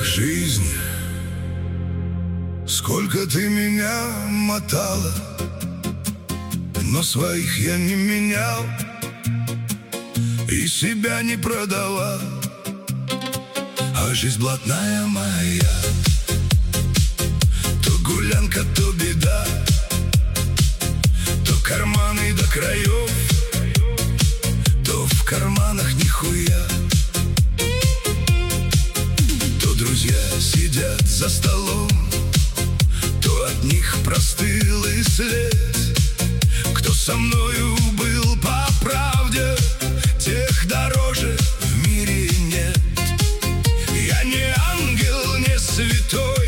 Жизнь, сколько ты меня мотала, но своих я не менял и себя не продавал. А жизнь блатная моя, то гулянка, то беда, то карманы до краев, то в карманах нихуя. То друзья сидят за столом, то от них простыл и след. Кто со мною был по правде, тех дороже в мире нет. Я не ангел, не святой,